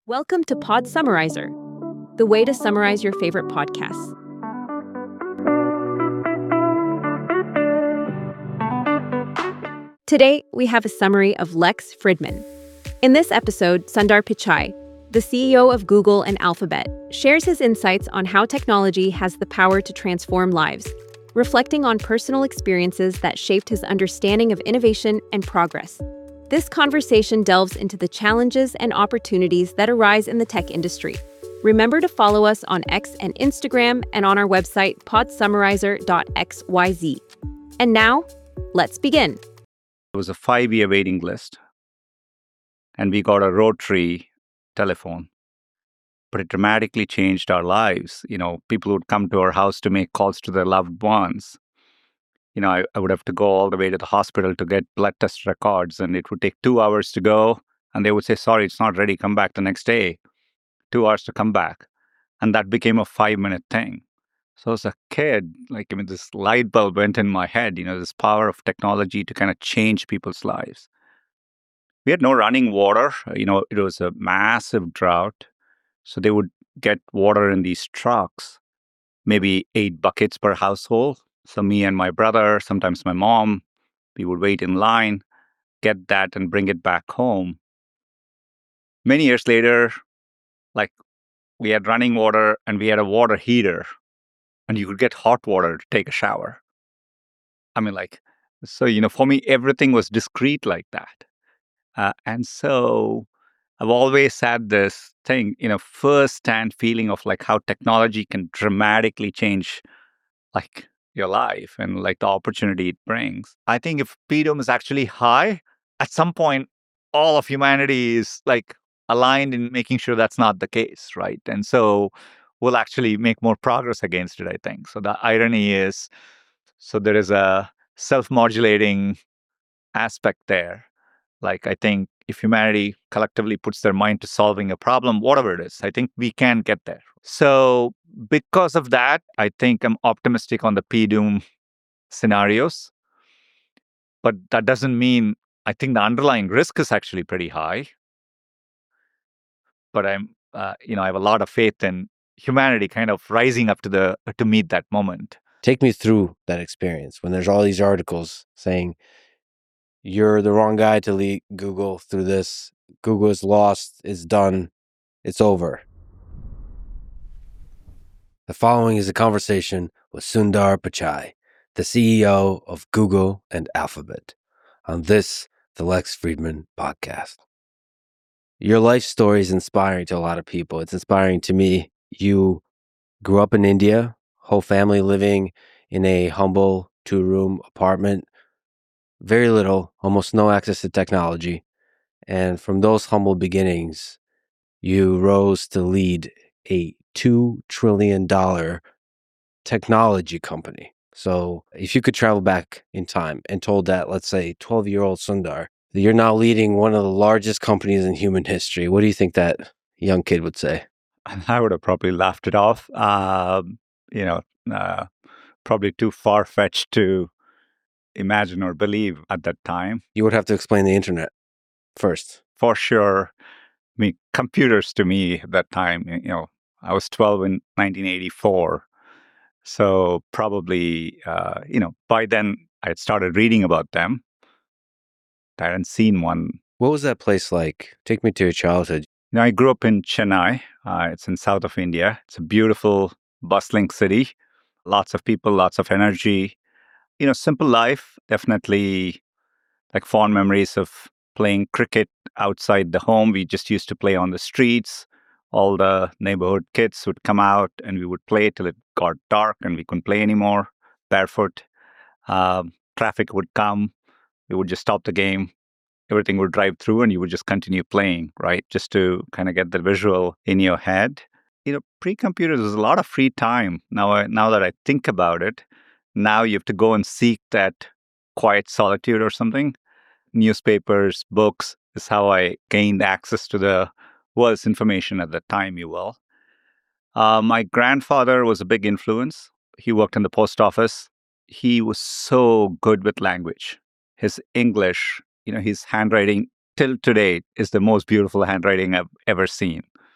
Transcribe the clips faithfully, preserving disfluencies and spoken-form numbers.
Welcome to Pod Summarizer, the way to summarize your favorite podcasts. Today, we have a summary of Lex Fridman. In this episode, Sundar Pichai, the C E O of Google and Alphabet, shares his insights on how technology has the power to transform lives, reflecting on personal experiences that shaped his understanding of innovation and progress. This conversation delves into the challenges and opportunities that arise in the tech industry. Remember to follow us on X and Instagram and on our website, pod summarizer dot x y z. And now, let's begin. It was a five-year waiting list, and we got a rotary telephone. But it dramatically changed our lives. You know, people would come to our house to make calls to their loved ones. You know, I, I would have to go all the way to the hospital to get blood test records, and it would take two hours to go. And they would say, sorry, it's not ready, come back the next day. Two hours to come back. And that became a five-minute thing. So as a kid, like, I mean, this light bulb went in my head, you know, this power of technology to kind of change people's lives. We had no running water. You know, it was a massive drought. So they would get water in these trucks, maybe eight buckets per household. So me and my brother, sometimes my mom, we would wait in line, get that and bring it back home. Many years later, like, we had running water and we had a water heater, and you could get hot water to take a shower. I mean, like, so, you know, for me, everything was discreet like that. Uh, and so I've always had this thing, you know, first-hand feeling of like how technology can dramatically change, like, your life and like the opportunity it brings. I think if P D O M is actually high, at some point, all of humanity is like aligned in making sure that's not the case, right? And so we'll actually make more progress against it, I think. So the irony is, so there is a self-modulating aspect there. Like, I think if humanity collectively puts their mind to solving a problem, whatever it is, I think we can get there. So because of that, I think I'm optimistic on the P D O M scenarios. But that doesn't mean, I think the underlying risk is actually pretty high. But I'm, uh, you know, I have a lot of faith in humanity kind of rising up to the to meet that moment. Take me through that experience when there's all these articles saying you're the wrong guy to lead Google through this. Google is lost. It's done. It's over. The following is a conversation with Sundar Pichai, the C E O of Google and Alphabet, on this, the Lex Fridman podcast. Your life story is inspiring to a lot of people. It's inspiring to me. You grew up in India, whole family living in a humble two-room apartment, very little, almost no access to technology. And from those humble beginnings, you rose to lead a two trillion dollars technology company. So if you could travel back in time and told that, let's say, twelve-year-old Sundar, that you're now leading one of the largest companies in human history, what do you think that young kid would say? I would have probably laughed it off. Um, you know, uh, probably too far-fetched to imagine or believe at that time. You would have to explain the internet first. For sure. I mean, computers to me at that time, you know, I was twelve in nineteen eighty-four. So probably, uh, you know, by then I had started reading about them. I hadn't seen one. What was that place like? Take me to your childhood. You know, I grew up in Chennai. Uh, it's in south of India. It's a beautiful, bustling city. Lots of people, lots of energy. You know, simple life. Definitely like fond memories of playing cricket outside the home. We just used to play on the streets. All the neighborhood kids would come out and we would play till it got dark and we couldn't play anymore, barefoot. Um, traffic would come. We would just stop the game. Everything would drive through and you would just continue playing, right? Just to kind of get the visual in your head. You know, pre-computers, there's a lot of free time. Now, I, now that I think about it, now you have to go and seek that quiet solitude or something. Newspapers, books is how I gained access to the world's information at the time, you will. Uh, my grandfather was a big influence. He worked in the post office. He was so good with language. His English, you know, his handwriting till today is the most beautiful handwriting I've ever seen.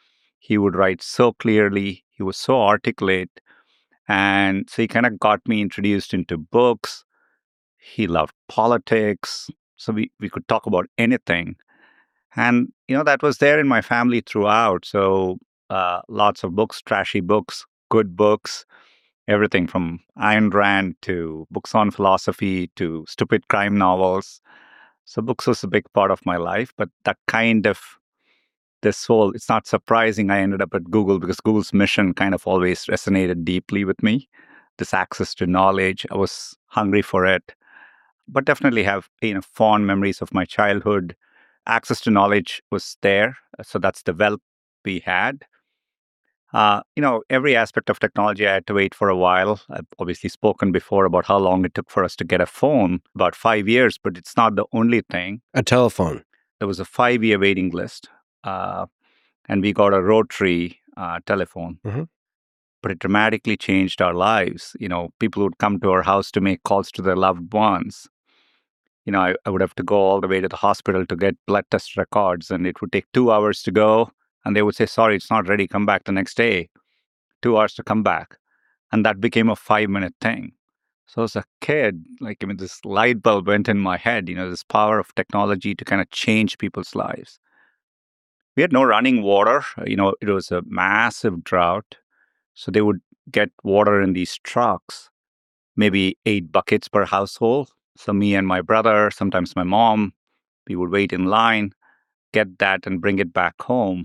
He would write so clearly. He was so articulate. And so he kind of got me introduced into books. He loved politics. So we, we could talk about anything. And, you know, that was there in my family throughout. So uh, lots of books, trashy books, good books, everything from Ayn Rand to books on philosophy to stupid crime novels. So books was a big part of my life. But that kind of, this whole, it's not surprising I ended up at Google because Google's mission kind of always resonated deeply with me. This access to knowledge, I was hungry for it. But definitely have, you know, fond memories of my childhood. Access to knowledge was there. So that's the wealth we had. Uh, you know, every aspect of technology, I had to wait for a while. I've obviously spoken before about how long it took for us to get a phone, about five years, but it's not the only thing. A telephone. There was a five-year waiting list, uh, and we got a rotary uh, telephone. Mhm. But it dramatically changed our lives. You know, people would come to our house to make calls to their loved ones. You know, I, I would have to go all the way to the hospital to get blood test records, and it would take two hours to go. And they would say, sorry, it's not ready. Come back the next day. Two hours to come back. And that became a five minute thing. So as a kid, like, I mean, this light bulb went in my head, you know, this power of technology to kind of change people's lives. We had no running water. You know, it was a massive drought. So they would get water in these trucks, maybe eight buckets per household. So me and my brother, sometimes my mom, we would wait in line, get that and bring it back home.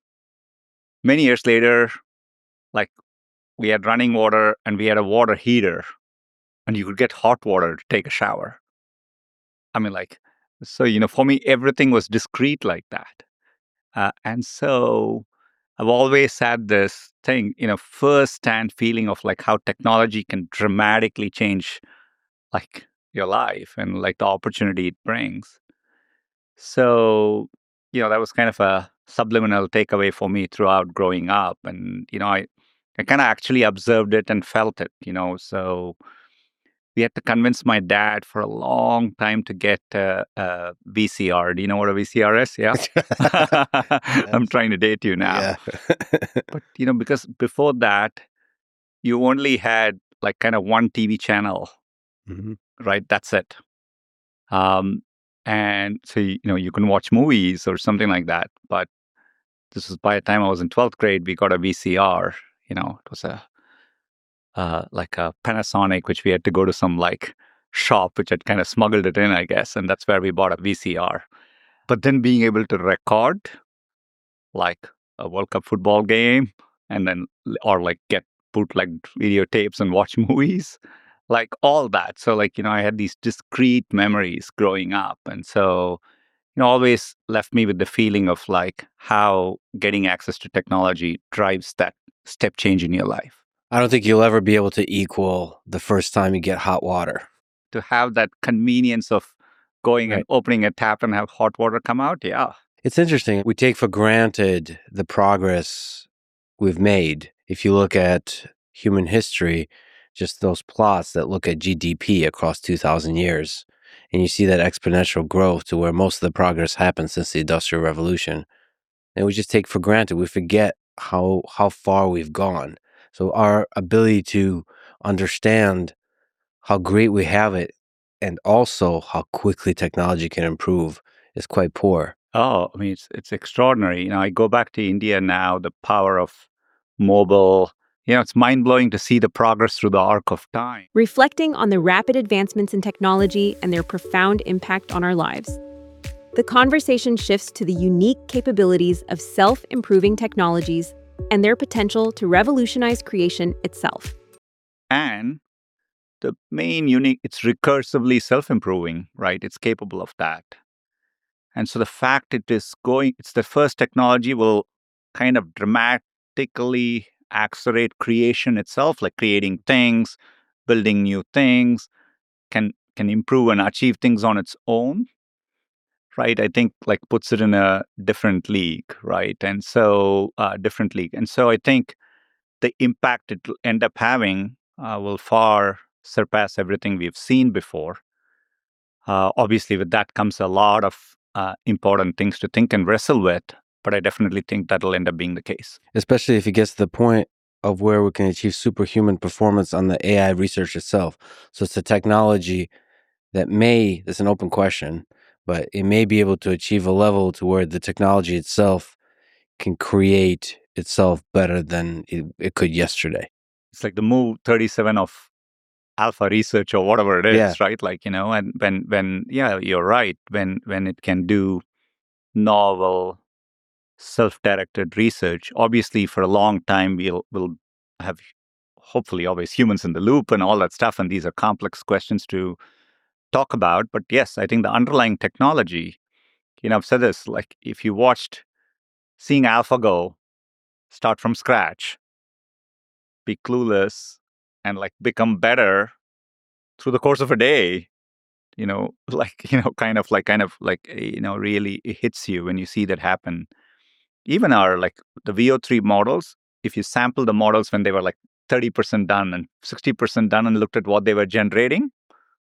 Many years later, like, we had running water and we had a water heater, and you could get hot water to take a shower. I mean, like, so, you know, for me, everything was discreet like that. Uh, and so I've always had this thing, you know, first-hand feeling of like how technology can dramatically change like your life and like the opportunity it brings. So, you know, that was kind of a subliminal takeaway for me throughout growing up. And, you know, I, I kind of actually observed it and felt it, you know. So we had to convince my dad for a long time to get uh, a V C R. Do you know what a V C R is? Yeah. I'm trying to date you now. Yeah. But, you know, because before that, you only had like kind of one T V channel, Mhm. right? That's it. Um, and so, you know, you can watch movies or something like that. But this was by the time I was in twelfth grade, we got a V C R. You know, it was a uh, like a Panasonic, which we had to go to some like shop, which had kind of smuggled it in, I guess. And that's where we bought a V C R. But then being able to record like a World Cup football game and then, or like get bootleg videotapes and watch movies, like all that. So, like, you know, I had these discrete memories growing up. And so, you know, always left me with the feeling of like how getting access to technology drives that step change in your life. I don't think you'll ever be able to equal the first time you get hot water. To have that convenience of going Right. and opening a tap and have hot water come out. Yeah. It's interesting. We take for granted the progress we've made. If you look at human history, just those plots that look at G D P across two thousand years, and you see that exponential growth to where most of the progress happened since the Industrial Revolution. And we just take for granted. We forget how how far we've gone. So our ability to understand how great we have it and also how quickly technology can improve is quite poor. Oh, I mean, it's it's extraordinary. You know, I go back to India now, the power of mobile. You know, it's mind blowing to see the progress through the arc of time. Reflecting on the rapid advancements in technology and their profound impact on our lives. The conversation shifts to the unique capabilities of self-improving technologies and their potential to revolutionize creation itself. And the main unique, it's recursively self-improving, right? It's capable of that. And so the fact it is going, it's the first technology will kind of dramatically accelerate creation itself, like creating things, building new things, can can improve and achieve things on its own, right? I think like puts it in a different league, right? And so uh, different league. And so I think the impact it will end up having uh, will far surpass everything we've seen before. Uh, obviously, with that comes a lot of uh, important things to think and wrestle with. but I definitely think that'll end up being the case. Especially if it gets to the point of where we can achieve superhuman performance on the A I research itself. So it's a technology that may, that's an open question, but it may be able to achieve a level to where the technology itself can create itself better than it, it could yesterday. It's like the move thirty-seven of alpha research or whatever it is, Yeah. right? Like, you know, and when, when, yeah, you're right. When, when it can do novel, self-directed research, obviously for a long time, we'll, we'll have hopefully always humans in the loop and all that stuff. And these are complex questions to talk about. But yes, I think the underlying technology, you know, I've said this, like if you watched seeing AlphaGo start from scratch, be clueless, and like become better through the course of a day, you know, like, you know, kind of like, kind of like, you know, really it hits you when you see that happen. Even our, like the V O three models, if you sample the models when they were like thirty percent done and sixty percent done and looked at what they were generating,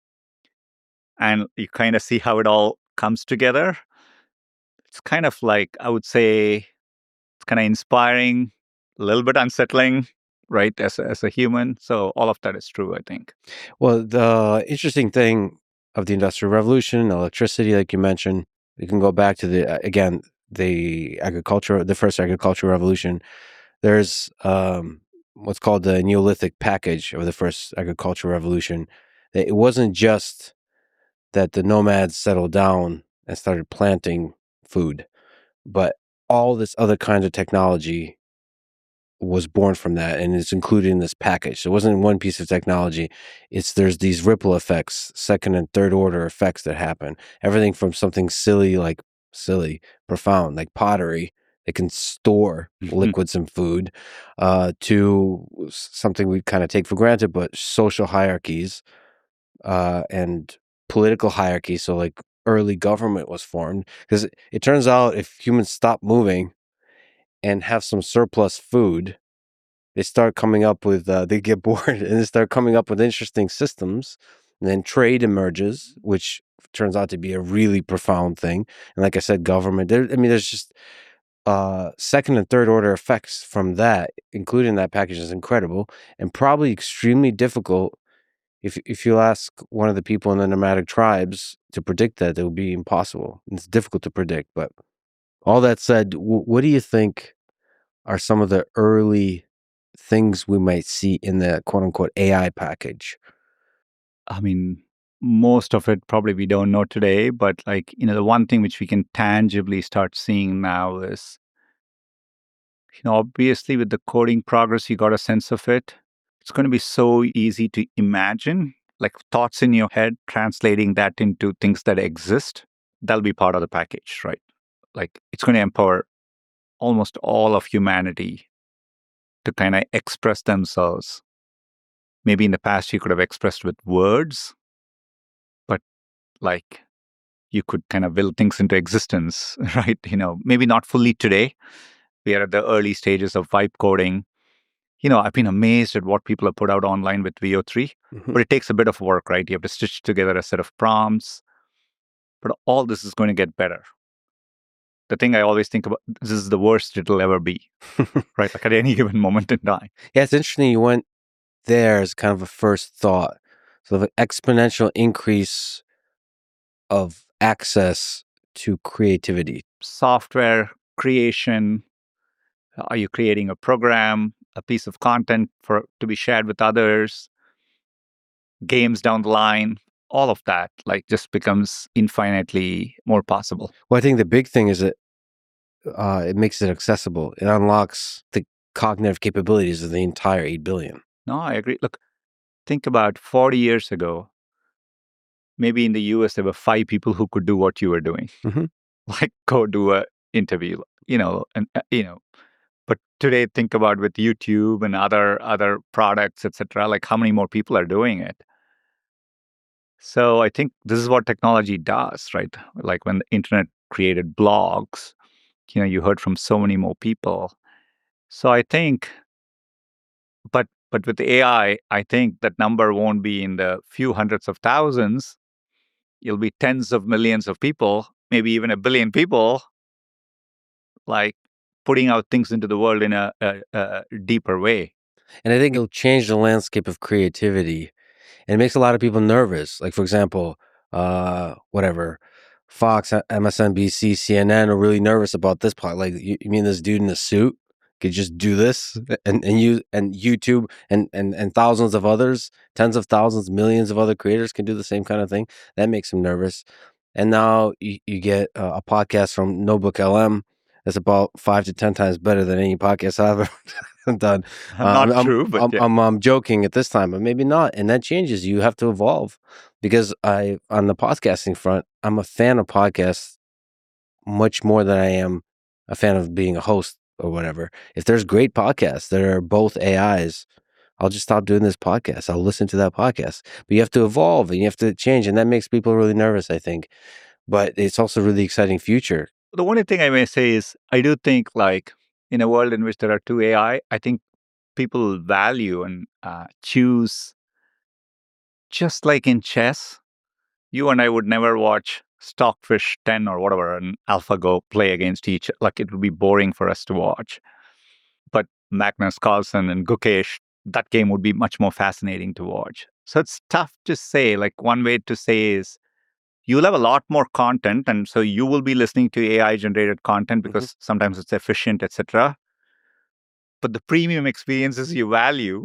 and you kind of see how it all comes together, it's kind of like, I would say, it's kind of inspiring, a little bit unsettling, right, as a, as a human. So all of that is true, I think. Well, the interesting thing of the Industrial Revolution, electricity, like you mentioned, you can go back to the, uh, again, the agriculture, the first agricultural revolution. There's um, what's called the Neolithic package of the first agricultural revolution. It wasn't just that the nomads settled down and started planting food, but all this other kind of technology was born from that, and it's included in this package. So it wasn't one piece of technology. It's there's these ripple effects, second and third order effects that happen. Everything from something silly, like silly, profound, like pottery, that can store liquids and food, uh, to something we kind of take for granted, but social hierarchies uh, and political hierarchies. So like early government was formed because it, it turns out if humans stop moving and have some surplus food, they start coming up with, uh, they get bored and they start coming up with interesting systems. And then trade emerges, which turns out to be a really profound thing. And like I said, government, there, I mean, there's just uh, second and third order effects from that, including that package, is incredible and probably extremely difficult. If, if you ask one of the people in the nomadic tribes to predict that, it would be impossible. It's difficult to predict. But all that said, w- what do you think are some of the early things we might see in the quote unquote A I package? I mean, most of it probably we don't know today, but like, you know, the one thing which we can tangibly start seeing now is, you know, obviously with the coding progress, you got a sense of it. It's going to be so easy to imagine, like thoughts in your head, translating that into things that exist. That'll be part of the package, right? Like it's going to empower almost all of humanity to kind of express themselves. Maybe in the past you could have expressed with words, but like you could kind of will things into existence, right? You know, maybe not fully today. We are at the early stages of vibe coding. You know, I've been amazed at what people have put out online with V O three, Mhm. but it takes a bit of work, right? You have to stitch together a set of prompts, but all this is going to get better. The thing I always think about, this is the worst it'll ever be, right? Like at any given moment in time. Yeah, it's interesting you went there as kind of a first thought. So the exponential increase of access to creativity. Software creation. Are you creating a program, a piece of content for to be shared with others? Games down the line, all of that like just becomes infinitely more possible. Well, I think the big thing is that uh, it makes it accessible. It unlocks the cognitive capabilities of the entire eight billion. No, I agree. Look, think about forty years ago, maybe in the U S there were five people who could do what you were doing. Mhm. Like go do a interview, you know, and uh, you know. But today, think about with YouTube and other other products, et cetera. Like how many more people are doing it? So I think this is what technology does, right? Like when the internet created blogs, you know, you heard from so many more people. So I think, but but with A I, I think that number won't be in the few hundreds of thousands. It'll be tens of millions of people, maybe even a billion people like putting out things into the world in a, a, a deeper way. And I think it'll change the landscape of creativity. And it makes a lot of people nervous. Like, for example, uh, whatever, Fox, M S N B C, C N N are really nervous about this part. Like, you, you mean this dude in a suit could just do this, and and you and YouTube and and and thousands of others, tens of thousands, millions of other creators can do the same kind of thing. That makes them nervous. And now you, you get uh, a podcast from Notebook L M that's about five to ten times better than any podcast I've ever done. Uh, Not I'm, true, but I'm, yeah. I'm, I'm joking at this time, but maybe not. And that changes. You have to evolve, because I, on the podcasting front, I'm a fan of podcasts much more than I am a fan of being a host or whatever. If there's great podcasts that are both A Is, I'll just stop doing this podcast. I'll listen to that podcast. But you have to evolve and you have to change. And that makes people really nervous, I think. But it's also a really exciting future. The only thing I may say is I do think, like, in a world in which there are two A I, I think people value and uh, choose, just like in chess. You and I would never watch Stockfish ten or whatever and AlphaGo play against each. Like, it would be boring for us to watch. But Magnus Carlsen and Gukesh, that game would be much more fascinating to watch. So it's tough to say. Like, one way to say is you'll have a lot more content, and so you will be listening to A I-generated content because mm-hmm. sometimes it's efficient, et cetera. But the premium experiences you value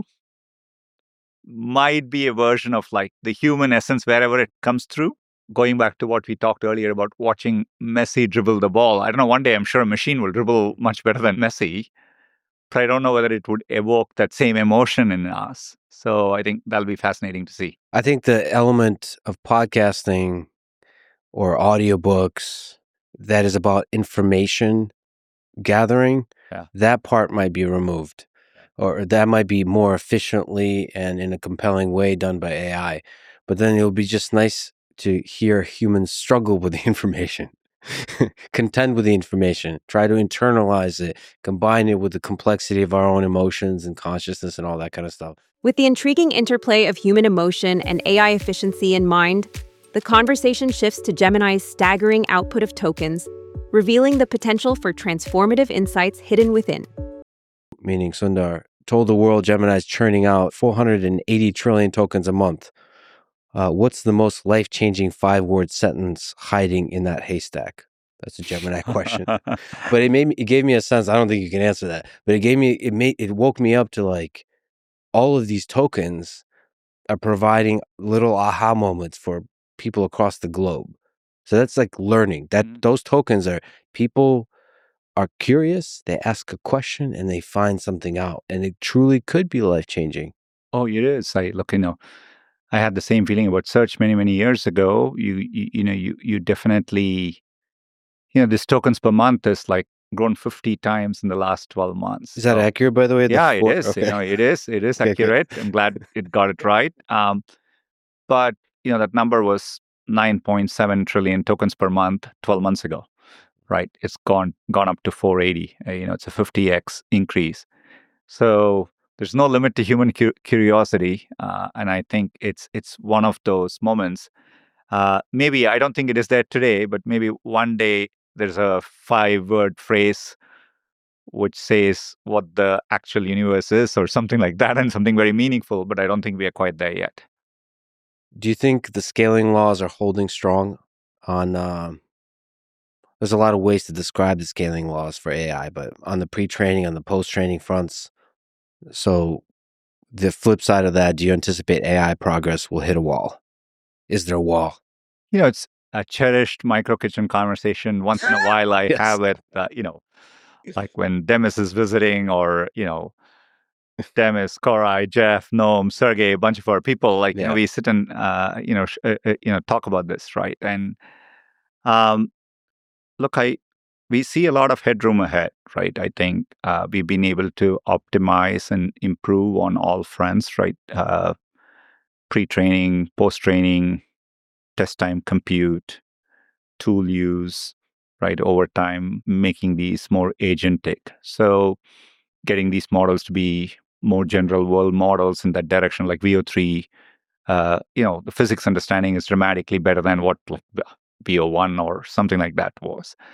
might be a version of, like, the human essence wherever it comes through. Going back to what we talked earlier about watching Messi dribble the ball. I don't know, one day I'm sure a machine will dribble much better than Messi, but I don't know whether it would evoke that same emotion in us. So I think that'll be fascinating to see. I think the element of podcasting or audiobooks that is about information gathering, yeah. that part might be removed. Or that might be more efficiently and in a compelling way done by A I. But then it'll be just nice to hear humans struggle with the information, contend with the information, try to internalize it, combine it with the complexity of our own emotions and consciousness and all that kind of stuff. With the intriguing interplay of human emotion and A I efficiency in mind, the conversation shifts to Gemini's staggering output of tokens, revealing the potential for transformative insights hidden within. Meaning Sundar told the world Gemini is churning out four hundred eighty trillion tokens a month. Uh, what's the most life-changing five-word sentence hiding in that haystack? That's a Gemini question. But it made me, it gave me a sense. I don't think you can answer that, but it gave me, it made, it woke me up to, like, all of these tokens are providing little aha moments for people across the globe. So that's like learning. That mm-hmm. Those tokens are people are curious, they ask a question, and they find something out. And it truly could be life-changing. Oh, it is. I look, you know, I had the same feeling about search many, many years ago. You, you, you know, you, you definitely, you know, this tokens per month is like grown fifty times in the last twelve months. Is that so, accurate, by the way? Yeah, the it is. Okay. You know, it is. It is okay, accurate. Okay. I'm glad it got it right. Um, but, you know, that number was nine point seven trillion tokens per month twelve months ago. Right, it's gone gone up to four eighty. Uh, you know, it's a fifty x increase. So there's no limit to human cu- curiosity, uh, and I think it's it's one of those moments. Uh, maybe I don't think it is there today, but maybe one day there's a five-word phrase which says what the actual universe is, or something like that, and something very meaningful. But I don't think we are quite there yet. Do you think the scaling laws are holding strong on? Um... There's a lot of ways to describe the scaling laws for A I, but on the pre-training, on the post-training fronts. So the flip side of that, do you anticipate A I progress will hit a wall? Is there a wall? You know, it's a cherished micro kitchen conversation. Once in a while, I yes. have it, uh, you know, like when Demis is visiting, or, you know, Demis, Koray, Jeff, Noam, Sergey, a bunch of our people, like, yeah. you know, we sit and, uh, you know, sh- uh, you know, talk about this, right? And, um, Look, I we see a lot of headroom ahead, right? I think uh, we've been able to optimize and improve on all fronts, right? Uh, pre-training, post-training, test time compute, tool use, right? Over time, making these more agentic. So getting these models to be more general world models in that direction, like V O three, uh, you know, the physics understanding is dramatically better than what like V O one or something like that was.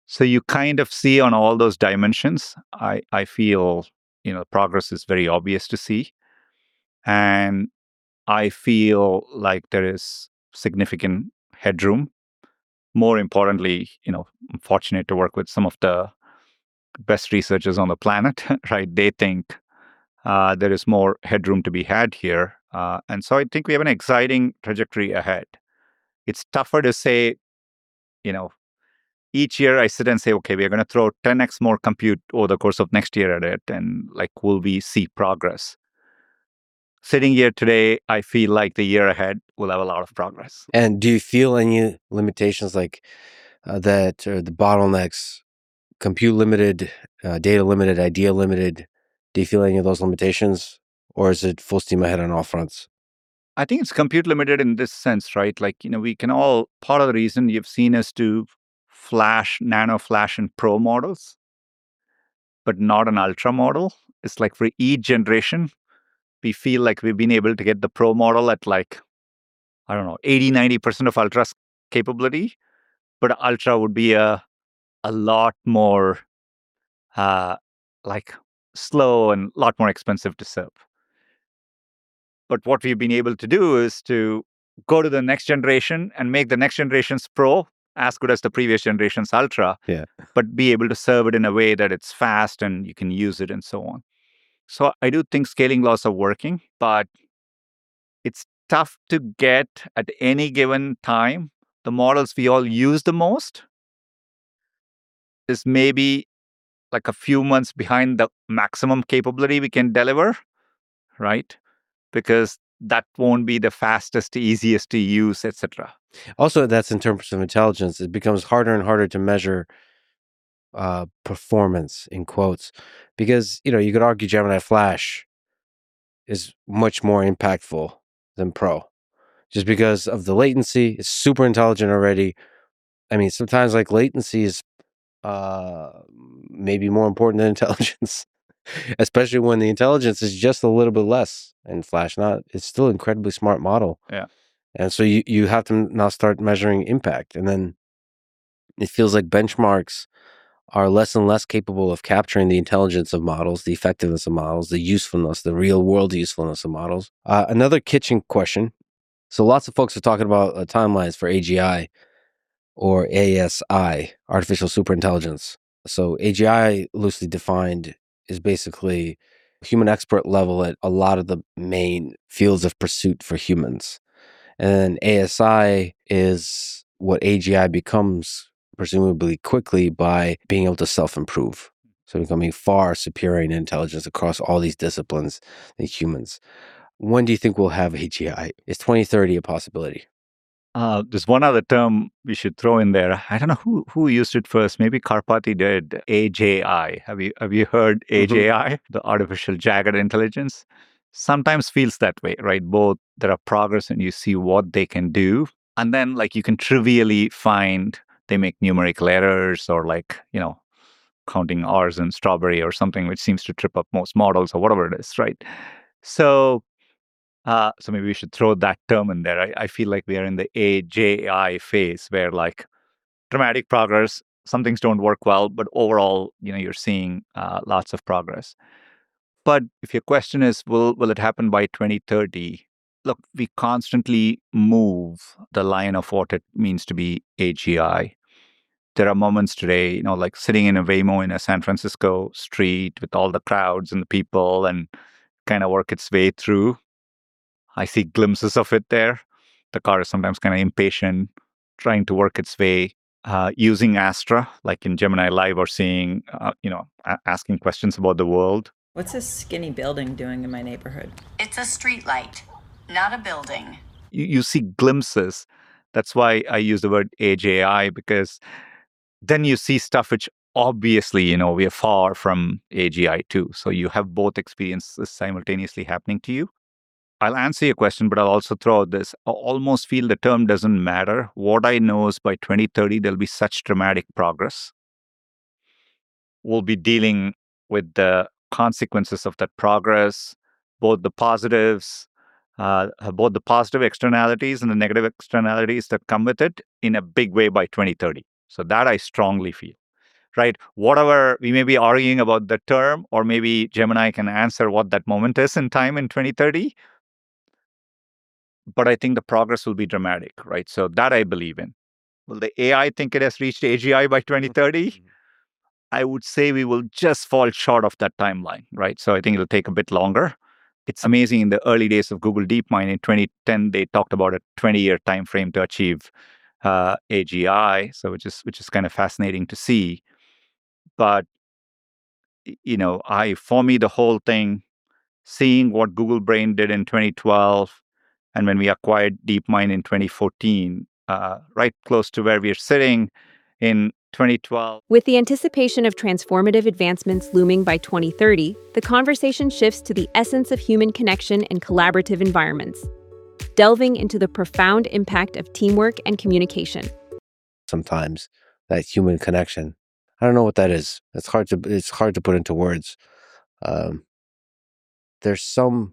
So you kind of see on all those dimensions, I, I feel, you know, progress is very obvious to see. And I feel like there is significant headroom. More importantly, you know, I'm fortunate to work with some of the best researchers on the planet, right? They think uh, there is more headroom to be had here. Uh, and so I think we have an exciting trajectory ahead. It's tougher to say, you know, each year I sit and say, okay, we're going to throw ten x more compute over the course of next year at it. And like, will we see progress? Sitting here today, I feel like the year ahead will have a lot of progress. And do you feel any limitations like uh, that, or the bottlenecks, compute limited, uh, data limited, idea limited? Do you feel any of those limitations, or is it full steam ahead on all fronts? I think it's compute limited in this sense, right? Like, you know, we can all, part of the reason you've seen us do flash, nano flash, and pro models, but not an ultra model. It's like for each generation, we feel like we've been able to get the pro model at like, I don't know, eighty, ninety percent of ultra's capability, but ultra would be a, a lot more uh, like slow and a lot more expensive to serve. But what we've been able to do is to go to the next generation and make the next generation's pro as good as the previous generation's ultra, Yeah. but be able to serve it in a way that it's fast and you can use it and so on. So I do think scaling laws are working, but it's tough to get at any given time. The models we all use the most is maybe like a few months behind the maximum capability we can deliver, right? Because that won't be the fastest, easiest to use, et cetera. Also, that's in terms of intelligence. It becomes harder and harder to measure uh, performance, in quotes, because, you know, you could argue Gemini Flash is much more impactful than Pro, just because of the latency. It's super intelligent already. I mean, sometimes like latency is uh, maybe more important than intelligence, especially when the intelligence is just a little bit less in Flash. Not, it's still an incredibly smart model. Yeah. And so you, you have to now start measuring impact. And then it feels like benchmarks are less and less capable of capturing the intelligence of models, the effectiveness of models, the usefulness, the real world usefulness of models. Uh, another kitchen question. So lots of folks are talking about uh, timelines for A G I or A S I, artificial superintelligence. So A G I, loosely defined, is basically human expert level at a lot of the main fields of pursuit for humans. And A S I is what A G I becomes, presumably quickly, by being able to self-improve. So becoming far superior in intelligence across all these disciplines than humans. When do you think we'll have A G I? Is twenty thirty a possibility? Uh, there's one other term we should throw in there. I don't know who, who used it first. Maybe Karpathy did. A J I. Have you have you heard A J I? Mm-hmm. The artificial jagged intelligence. Sometimes feels that way, right? Both there are progress and you see what they can do, and then like you can trivially find they make numerical errors or like, you know, counting R's in strawberry or something, which seems to trip up most models or whatever it is, right? So. Uh, so maybe we should throw that term in there. I, I feel like we are in the A J I phase where like dramatic progress, some things don't work well, but overall, you know, you're seeing uh, lots of progress. But if your question is, will will it happen by twenty thirty? Look, we constantly move the line of what it means to be A G I. There are moments today, you know, like sitting in a Waymo in a San Francisco street with all the crowds and the people and kind of work its way through. I see glimpses of it there. The car is sometimes kind of impatient, trying to work its way, uh, using Astra, like in Gemini Live, or seeing, uh, you know, a- asking questions about the world. What's this skinny building doing in my neighborhood? It's a street light, not a building. You, you see glimpses. That's why I use the word A G I, because then you see stuff which obviously, you know, we are far from A G I too. So you have both experiences simultaneously happening to you. I'll answer your question, but I'll also throw out this. I almost feel the term doesn't matter. What I know is by twenty thirty, there'll be such dramatic progress. We'll be dealing with the consequences of that progress, both the positives, uh, both the positive externalities and the negative externalities that come with it in a big way by twenty thirty. So that I strongly feel. right? Whatever, we may be arguing about the term, or maybe Gemini can answer what that moment is in time in twenty thirty. But I think the progress will be dramatic, right? So that I believe in. Will the A I think it has reached A G I by twenty thirty? I would say we will just fall short of that timeline, right? So I think it'll take a bit longer. It's amazing. In the early days of Google DeepMind in twenty ten, they talked about a twenty-year time frame to achieve uh, A G I, so which is which is kind of fascinating to see. But you know, I for me the whole thing, seeing what Google Brain did in twenty twelve, and when we acquired DeepMind in twenty fourteen, uh, right close to where we are sitting in twenty twelve. With the anticipation of transformative advancements looming by twenty thirty, the conversation shifts to the essence of human connection in collaborative environments, delving into the profound impact of teamwork and communication. Sometimes that human connection, I don't know what that is. It's hard to it's hard to put into words. Um, there's some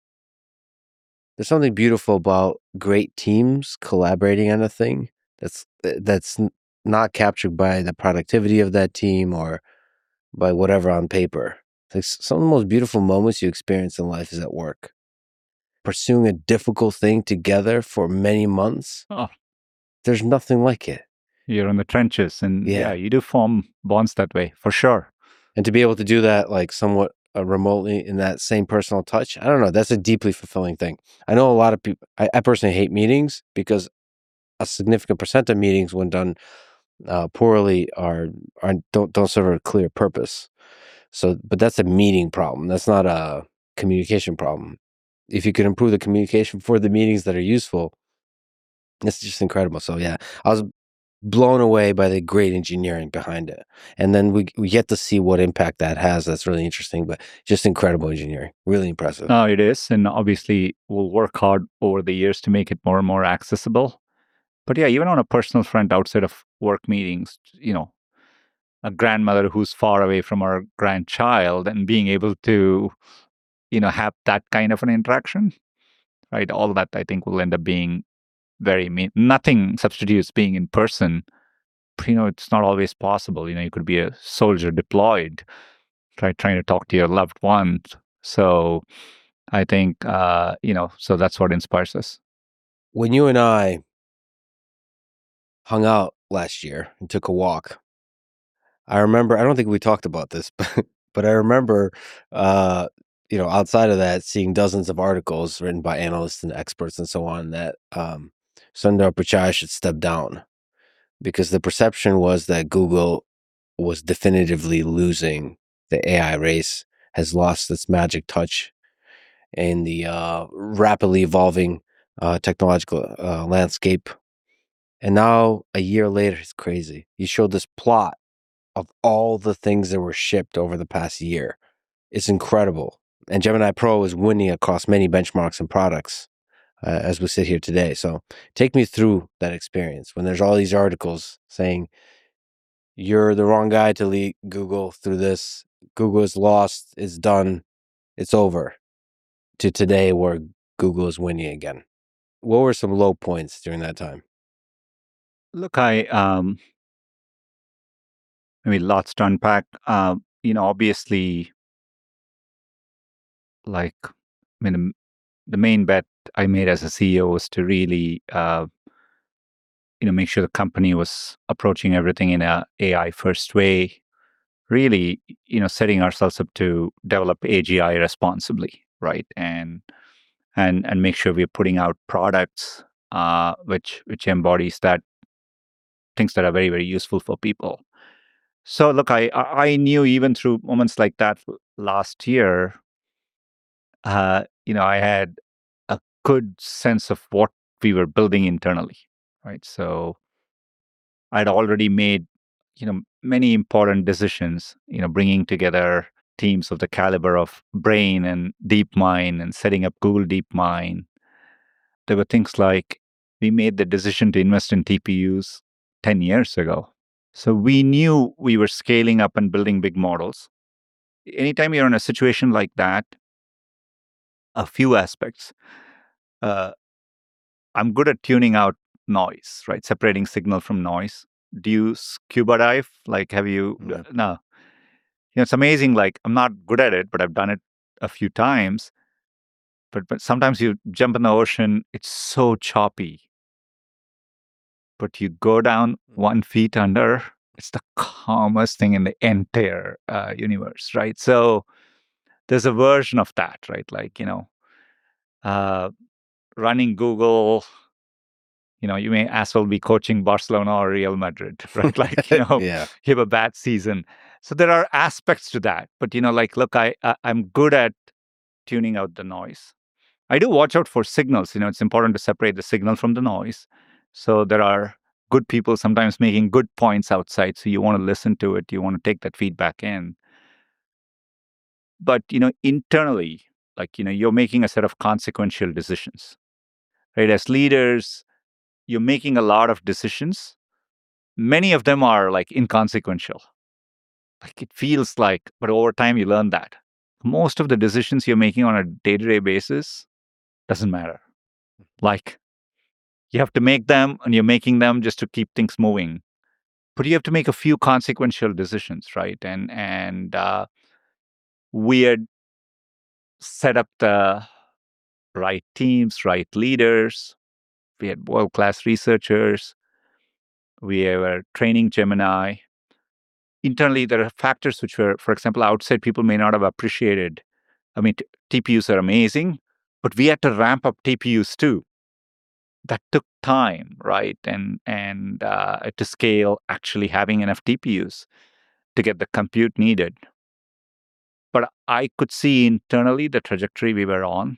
there's something beautiful about great teams collaborating on a thing that's that's not captured by the productivity of that team or by whatever on paper. Like some of the most beautiful moments you experience in life is at work. Pursuing a difficult thing together for many months, Oh, there's nothing like it. you're in the trenches, and yeah. Yeah. you do form bonds that way for sure. And to be able to do that like somewhat uh, remotely in that same personal touch, I don't know, that's a deeply fulfilling thing. I know a lot of people, I, I personally hate meetings because a significant percent of meetings when done uh, poorly are, are don't don't serve a clear purpose. So, but that's a meeting problem. That's not a communication problem. If you can improve the communication for the meetings that are useful, it's just incredible. So yeah, I was blown away by the great engineering behind it. And then we we get to see what impact that has. That's really interesting, but just incredible engineering. Really impressive. No, it is. And obviously, we'll work hard over the years to make it more and more accessible. But yeah, even on a personal front outside of work meetings, you know, a grandmother who's far away from her grandchild and being able to, you know, have that kind of an interaction, right? All that I think will end up being very mean. Nothing substitutes being in person. You know, it's not always possible. You know, you could be a soldier deployed, try trying to talk to your loved ones. So I think, uh, you know, so that's what inspires us. When you and I hung out last year and took a walk, I remember, I don't think we talked about this, but, but I remember, uh, you know, outside of that, seeing dozens of articles written by analysts and experts and so on that um, Sundar Pichai should step down because the perception was that Google was definitively losing the A I race, has lost its magic touch in the uh, rapidly evolving uh, technological uh, landscape. And now, a year later, it's crazy. You showed this plot of all the things that were shipped over the past year. It's incredible. And Gemini Pro is winning across many benchmarks and products uh, as we sit here today. So take me through that experience when there's all these articles saying, you're the wrong guy to lead Google through this. Google is lost. It's done. It's over. To today where Google is winning again. What were some low points during that time? Look, I, um, I mean, lots to unpack. Uh, you know, obviously, like, I mean, the, the main bet I made as a C E O was to really, uh, you know, make sure the company was approaching everything in a AI first way. Really, you know, setting ourselves up to develop A G I responsibly, right? And and and make sure we're putting out products uh, which which embodies that things that are very very useful for people. So look, I I I knew even through moments like that last year, uh, you know, I had a good sense of what we were building internally, right? So I'd already made, you know, many important decisions, you know, bringing together teams of the caliber of Brain and DeepMind and setting up Google DeepMind. There were things like we made the decision to invest in T P Us ten years ago. So we knew we were scaling up and building big models. Anytime you're in a situation like that, a few aspects. Uh, I'm good at tuning out noise, right? Separating signal from noise. do you scuba dive? Like, have you? No. No. You know, it's amazing. Like, I'm not good at it, but I've done it a few times. But but sometimes you jump in the ocean, it's so choppy. But you go down one feet under, it's the calmest thing in the entire uh, universe, right? So there's a version of that, right? Like, you know, uh, running Google, you know, you may as well be coaching Barcelona or Real Madrid, right? Like, you know, Yeah. you have a bad season. So there are aspects to that. But, you know, like, look, I, I I'm good at tuning out the noise. I do watch out for signals. You know, it's important to separate the signal from the noise. So there are good people sometimes making good points outside. So you want to listen to it. You want to take that feedback in. But, you know, internally, like, you know, you're making a set of consequential decisions, right? As leaders, you're making a lot of decisions. Many of them are like inconsequential. Like it feels like, but over time you learn that. Most of the decisions you're making on a day-to-day basis doesn't matter. Like, you have to make them, and you're making them just to keep things moving. But you have to make a few consequential decisions, right? And and uh, we had set up the right teams, right leaders. We had world class researchers. We were training Gemini. Internally, there are factors which were, for example, outside people may not have appreciated. I mean, t- T P Us are amazing, but we had to ramp up T P Us too. That took time, right? And and uh, to scale, actually having enough T P Us to get the compute needed. But I could see internally the trajectory we were on,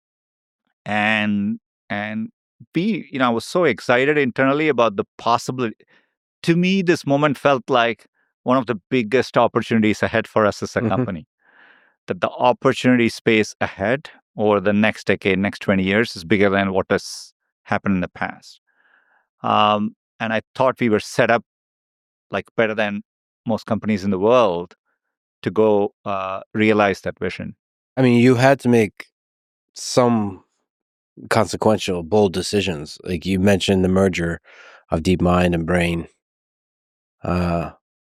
and and be you know I was so excited internally about the possibility. To me, this moment felt like one of the biggest opportunities ahead for us as a Mhm. company. That the opportunity space ahead over the next decade, next twenty years, is bigger than what has happened in the past. Um, and I thought we were set up like better than most companies in the world to go uh, realize that vision. I mean, you had to make some consequential, bold decisions. Like you mentioned the merger of DeepMind and Brain. Uh,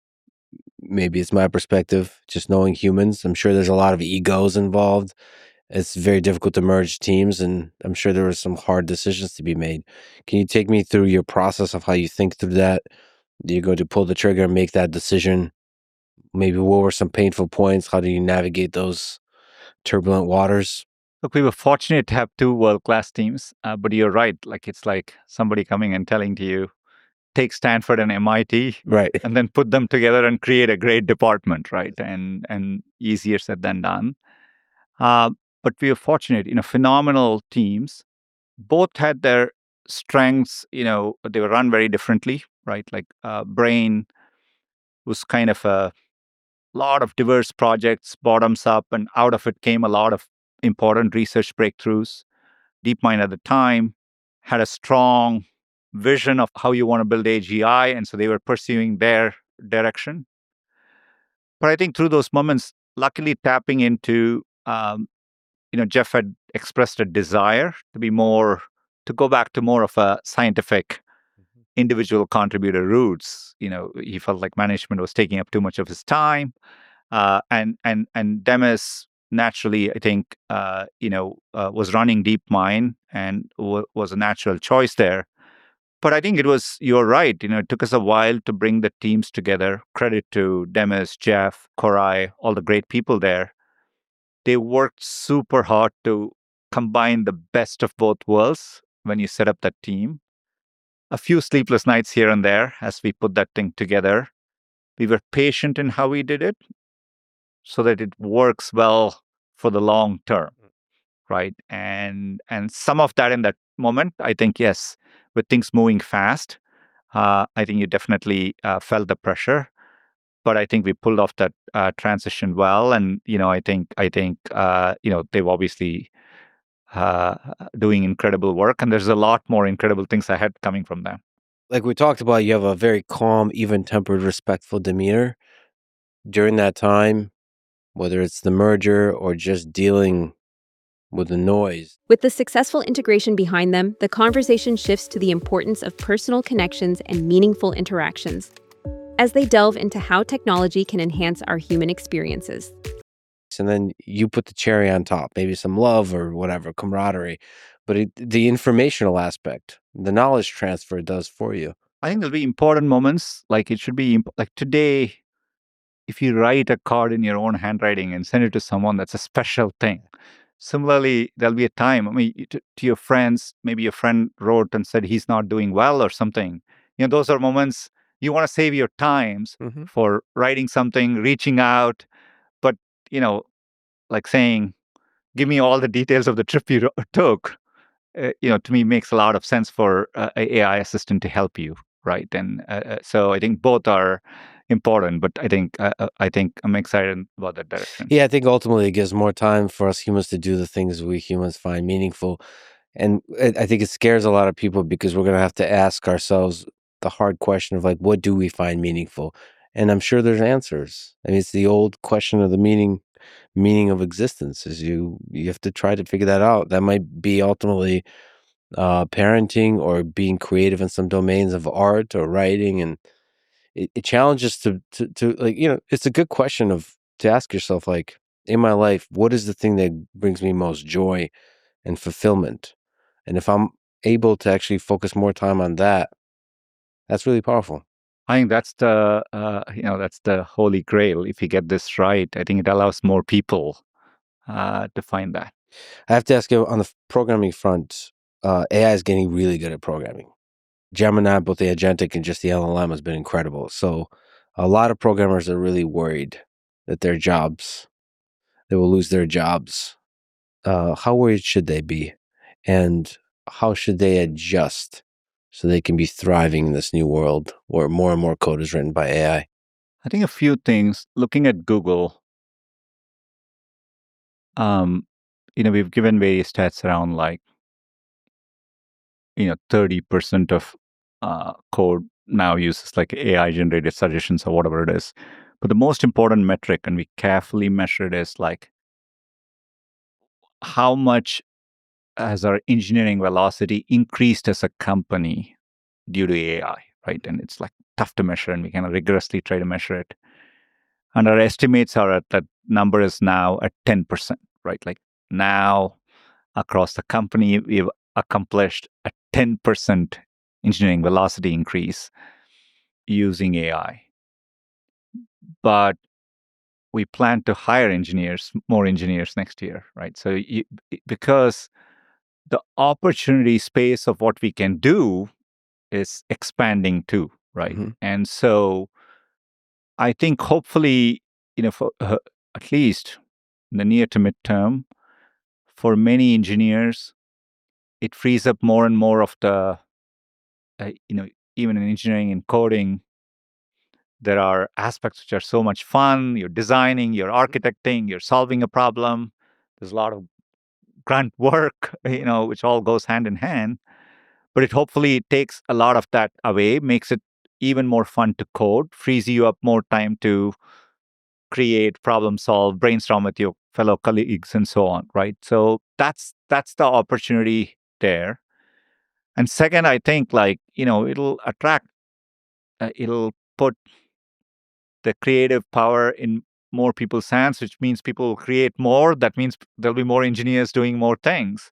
maybe it's my perspective, just knowing humans. I'm sure there's a lot of egos involved. It's very difficult to merge teams, and I'm sure there were some hard decisions to be made. Can you take me through your process of how you think through that? Do you go to pull the trigger and make that decision? Maybe what were some painful points? How do you navigate those turbulent waters? Look, we were fortunate to have two world-class teams, uh, but you're right. Like it's like somebody coming and telling to you, take Stanford and M I T, Right. and then put them together and create a great department, right? And and easier said than done. Uh, but we were fortunate, you know, phenomenal teams. Both had their strengths. You know, they were run very differently, right? Like uh, Brain was kind of a lot of diverse projects, bottoms up, and out of it came a lot of important research breakthroughs. DeepMind at the time had a strong vision of how you want to build A G I, and so they were pursuing their direction. But I think through those moments, luckily tapping into, um, you know, Jeff had expressed a desire to be more, to go back to more of a scientific individual contributor roots. You know, he felt like management was taking up too much of his time. Uh, and and and Demis naturally, I think, uh, you know, uh, was running DeepMind and w- was a natural choice there. But I think it was, you're right. You know, it took us a while to bring the teams together. Credit to Demis, Jeff, Korai, all the great people there. They worked super hard to combine the best of both worlds when you set up that team. A few sleepless nights here and there as we put that thing together. We were patient in how we did it, so that it works well for the long term, right? And and some of that in that moment, I think, yes, with things moving fast, uh, I think you definitely uh, felt the pressure. But I think we pulled off that uh, transition well, and you know, I think I think uh, you know they've obviously uh, doing incredible work, and there's a lot more incredible things ahead coming from them. Like we talked about, you have a very calm, even-tempered, respectful demeanor. During that time, whether it's the merger or just dealing with the noise. With the successful integration behind them, the conversation shifts to the importance of personal connections and meaningful interactions as they delve into how technology can enhance our human experiences. And then you put the cherry on top, maybe some love or whatever, camaraderie. But it, the informational aspect, the knowledge transfer it does for you. I think there'll be important moments. Like it should be imp- like today, if you write a card in your own handwriting and send it to someone, that's a special thing. Similarly, there'll be a time, I mean, to, to your friends, maybe your friend wrote and said he's not doing well or something. You know, those are moments you want to save your times Mhm. for writing something, reaching out, but, you know, like saying, give me all the details of the trip you ro- took, uh, you know, to me makes a lot of sense for uh, a AI assistant to help you, right? And uh, uh, so I think both are important, but I think uh, uh, I think I'm excited about that direction. Yeah, I think ultimately it gives more time for us humans to do the things we humans find meaningful. And I I think it scares a lot of people because we're going to have to ask ourselves the hard question of like, what do we find meaningful? And I'm sure there's answers. I mean, it's the old question of the meaning meaning of existence is you you have to try to figure that out. That might be ultimately uh, parenting or being creative in some domains of art or writing. And it, it challenges to, to, to like, you know, it's a good question of to ask yourself, like, in my life, what is the thing that brings me most joy and fulfillment? And if I'm able to actually focus more time on that, that's really powerful. I think that's the uh, you know that's the holy grail. If you get this right, I think it allows more people uh, to find that. I have to ask you on the f- programming front, uh, A I is getting really good at programming. Gemini, both the agentic and just the L L M has been incredible. So a lot of programmers are really worried that their jobs, they will lose their jobs. Uh, how worried should they be? And how should they adjust so they can be thriving in this new world where more and more code is written by A I? I think a few things. Looking at Google, um, you know, we've given various stats around like you know thirty percent of uh, code now uses like A I generated suggestions or whatever it is. But the most important metric, and we carefully measure it, is like how much has our engineering velocity increased as a company due to A I, right? And it's like tough to measure, and we kind of rigorously try to measure it. And our estimates are at that number is now at ten percent, right? Like now across the company, we've accomplished a ten percent engineering velocity increase using A I. But we plan to hire engineers, more engineers next year, right? So you, because the opportunity space of what we can do is expanding too, right? Mhm. And so I think hopefully, you know, for uh, at least in the near to midterm, for many engineers, it frees up more and more of the, uh, you know, even in engineering and coding, there are aspects which are so much fun. You're designing, you're architecting, you're solving a problem. There's a lot of grunt work, you know, which all goes hand in hand. But it hopefully takes a lot of that away, makes it even more fun to code, frees you up more time to create, problem solve, brainstorm with your fellow colleagues, and so on, right? So that's that's the opportunity there. And second, I think like you know it'll attract, uh, it'll put the creative power in more people's hands, which means people will create more. That means there'll be more engineers doing more things.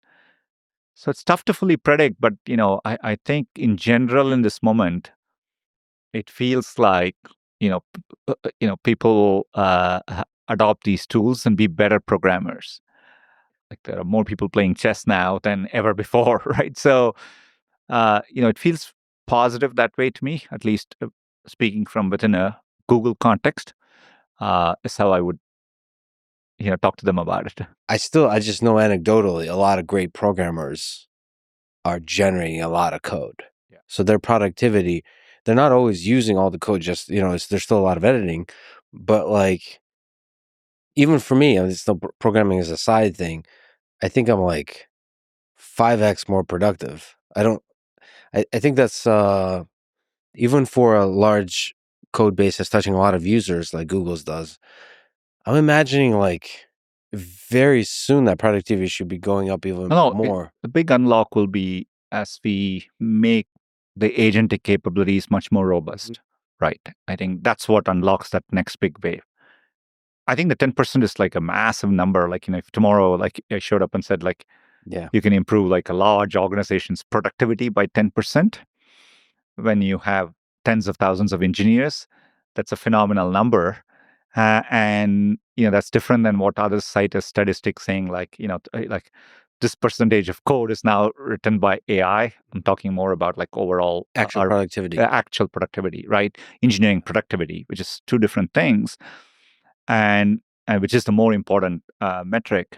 So it's tough to fully predict, but you know, I, I think in general in this moment, it feels like you know, p- uh, uh, you know, people uh, ha- adopt these tools and be better programmers. Like there are more people playing chess now than ever before, right? So uh, you know, it feels positive that way to me, at least uh, speaking from within a Google context. Uh, is how I would you know talk to them about it. I still, I just know anecdotally, a lot of great programmers are generating a lot of code. Yeah. So their productivity, they're not always using all the code, just, you know, it's, there's still a lot of editing. But like, even for me, and it's still pr- programming is a side thing, I think I'm like five x more productive. I don't, I, I think that's, uh, even for a large code base that's touching a lot of users like Google's does, I'm imagining like very soon that productivity should be going up even No, it- more. the big unlock will be as we make the agentic capabilities much more robust, right? I think that's what unlocks that next big wave. I think the ten percent is like a massive number. Like, you know, if tomorrow, like I showed up and said, like, Yeah. you can improve like a large organization's productivity by ten percent when you have tens of thousands of engineers, that's a phenomenal number. Uh, and, you know, that's different than what others cite as statistics saying, like, you know, t- like this percentage of code is now written by A I. I'm talking more about like overall uh, Actual our- productivity. uh, actual productivity, right? Engineering productivity, which is two different things, and, and which is the more important uh, metric.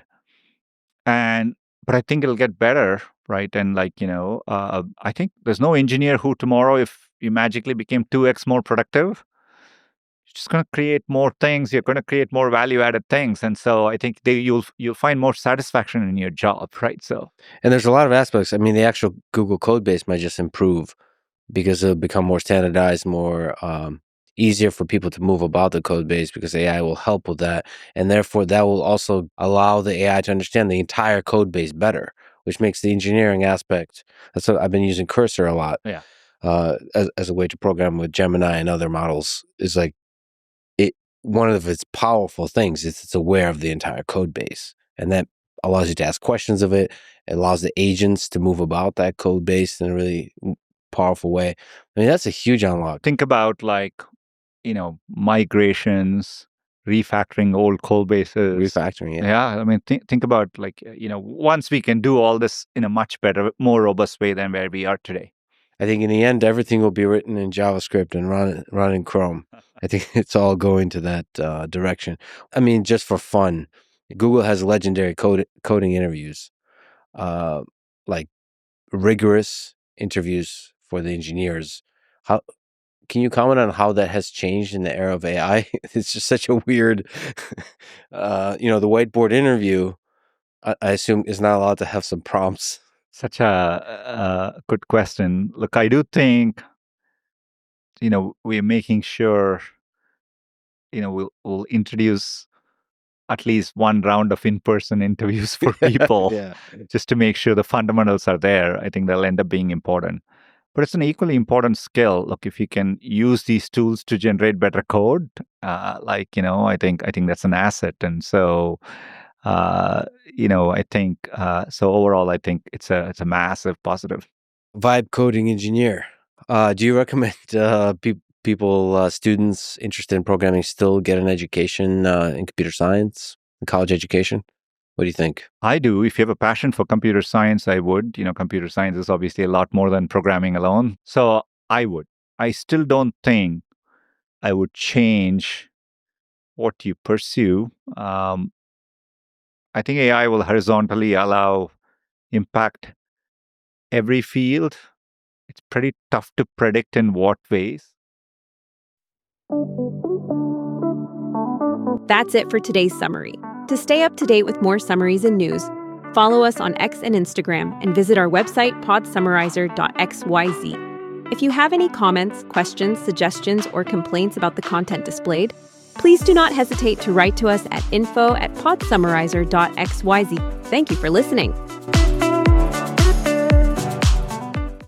And but I think it'll get better, right? And like, you know, uh, I think there's no engineer who tomorrow, if you magically became two x more productive, you're just going to create more things. You're going to create more value-added things, and so I think they, you'll you'll find more satisfaction in your job, right? So, And there's a lot of aspects. I mean, the actual Google code base might just improve because it'll become more standardized, more um, easier for people to move about the code base because A I will help with that. And therefore, that will also allow the A I to understand the entire code base better, which makes the engineering aspect. That's what I've been using Cursor a lot yeah. uh, as, as a way to program with Gemini and other models. Is like it one of its powerful things is it's aware of the entire code base. And that allows you to ask questions of it. It allows the agents to move about that code base in a really powerful way. I mean, that's a huge unlock. Think about like, you know, migrations, refactoring old code bases. Refactoring it. Yeah, I mean, th- think about like, you know, once we can do all this in a much better, more robust way than where we are today. I think in the end, everything will be written in JavaScript and run run in Chrome. I think it's all going to that uh, direction. I mean, just for fun, Google has legendary code, coding interviews, uh, like rigorous interviews for the engineers. How can you comment on how that has changed in the era of A I? It's just such a weird, uh, you know, the whiteboard interview, I, I assume, is not allowed to have some prompts. Such a, a good question. Look, I do think, you know, we're making sure, you know, we'll, we'll introduce at least one round of in-person interviews for people Yeah. just to make sure the fundamentals are there. I think they'll end up being important. But it's an equally important skill. Look, if you can use these tools to generate better code, uh, like, you know, I think I think that's an asset. And so, uh, you know, I think uh, so. Overall, I think it's a it's a massive positive. Vibe coding engineer. Uh, do you recommend uh, pe- people, uh, students interested in programming, still get an education uh, in computer science, in college education? What do you think? I do. If you have a passion for computer science, I would. You know, computer science is obviously a lot more than programming alone. So I would. I still don't think I would change what you pursue. Um, I think A I will horizontally allow impact every field. It's pretty tough to predict in what ways. That's it for today's summary. To stay up to date with more summaries and news, follow us on X and Instagram and visit our website pod summarizer dot x y z. If you have any comments, questions, suggestions, or complaints about the content displayed, please do not hesitate to write to us at info at pod summarizer dot x y z. Thank you for listening.